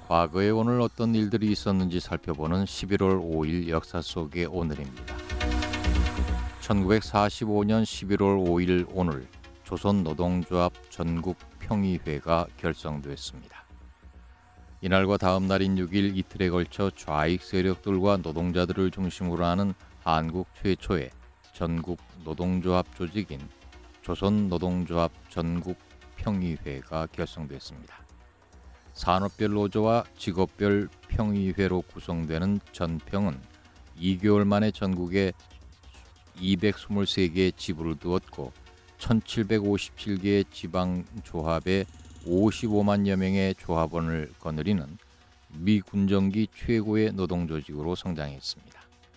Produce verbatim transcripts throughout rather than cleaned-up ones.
과거에 오늘 어떤 일들이 있었는지 살펴보는 십일월 오일 역사 속의 오늘입니다. 천구백사십오년 십일월 오일 오늘 조선노동조합 전국평의회가 결성됐습니다. 이날과 다음 날인 육일 이틀에 걸쳐 좌익 세력들과 노동자들을 중심으로 하는 한국 최초의 전국 노동조합 조직인 조선노동조합 전국평의회가 결성됐습니다. 산업별 노조와 직업별 평의회로 구성되는 전평은 이 개월 만에 전국에 이백이십삼 개의 지부를 두었고 천칠백오십칠 개의 지방조합에 오십오만여 명의 조합원을 거느리는 미군정기 최고의 노동조직으로 성장했습니다.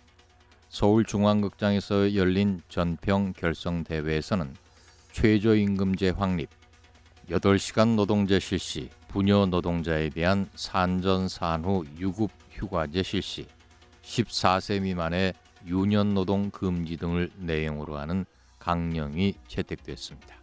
서울중앙극장에서 열린 전평 결성대회에서는 최저임금제 확립, 여덟 시간 노동제 실시, 부녀 노동자에 대한 산전산후 유급휴가제 실시, 십사 세 미만의 유년노동 금지 등을 내용으로 하는 강령이 채택됐습니다.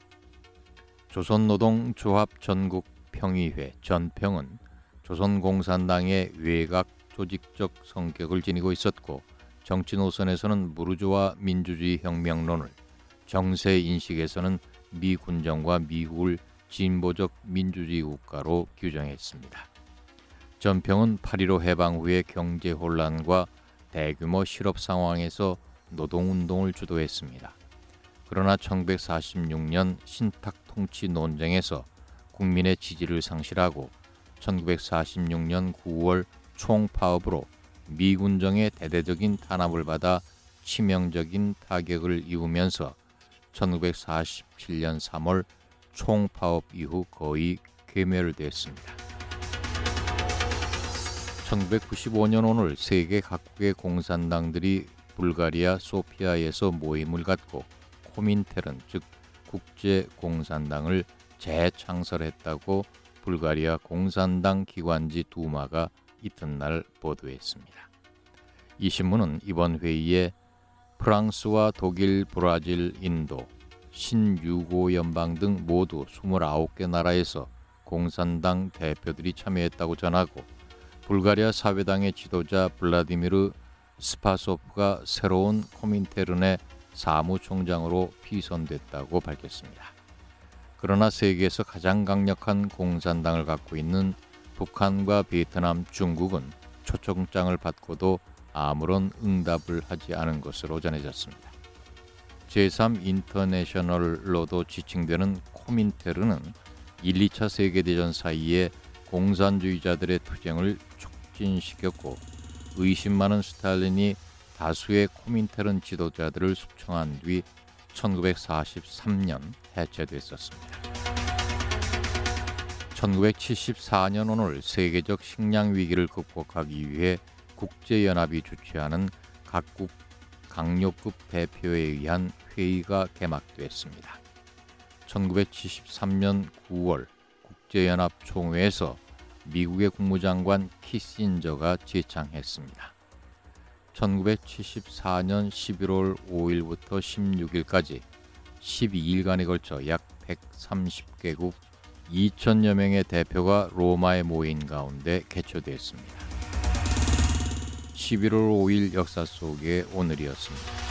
조선노동조합 전국평의회 전평은 조선공산당의 외곽 조직적 성격을 지니고 있었고 정치 노선에서는 무르주아 민주주의 혁명론을, 정세 인식에서는 미군정과 미국을 진보적 민주주의 국가로 규정했습니다. 전평은 팔일오 해방 후의 경제 혼란과 대규모 실업 상황에서 노동운동을 주도했습니다. 그러나 천구백사십육년 신탁통치 논쟁에서 국민의 지지를 상실하고 천구백사십육년 구월 총파업으로 미군정의 대대적인 탄압을 받아 치명적인 타격을 입으면서 천구백사십칠년 삼월 총파업 이후 거의 괴멸됐습니다. 천구백구십오년 오늘 세계 각국의 공산당들이 불가리아 소피아에서 모임을 갖고 코민테른 즉 국제공산당을 재창설했다고 불가리아 공산당 기관지 두마가 이튿날 보도했습니다. 이 신문은 이번 회의에 프랑스와 독일, 브라질, 인도, 신유고 연방 등 모두 이십구 개 나라에서 공산당 대표들이 참여했다고 전하고 불가리아 사회당의 지도자 블라디미르 스파소프가 새로운 코민테른의 사무총장으로 피선됐다고 밝혔습니다. 그러나 세계에서 가장 강력한 공산당을 갖고 있는 북한과 베트남, 중국은 초청장을 받고도 아무런 응답을 하지 않은 것으로 전해졌습니다. 제삼 인터내셔널로도 지칭되는 코민테른은 일, 이차 세계대전 사이에 공산주의자들의 투쟁을 촉진시켰고 의심 많은 스탈린이 다수의 코민테른 지도자들을 숙청한 뒤 천구백사십삼년 해체됐었습니다. 천구백칠십사년 오늘 세계적 식량 위기를 극복하기 위해 국제연합이 주최하는 각국 강요급 대표에 의한 회의가 개막됐습니다. 천구백칠십삼년 구월 국제연합 총회에서 미국의 국무장관 키신저가 제창했습니다. 천구백칠십사년 십일월 오일부터 십육일까지 십이일간에 걸쳐 약 백삼십 개국 이천여 명의 대표가 로마에 모인 가운데 개최됐습니다. 십일월 오일 역사 속의 오늘이었습니다.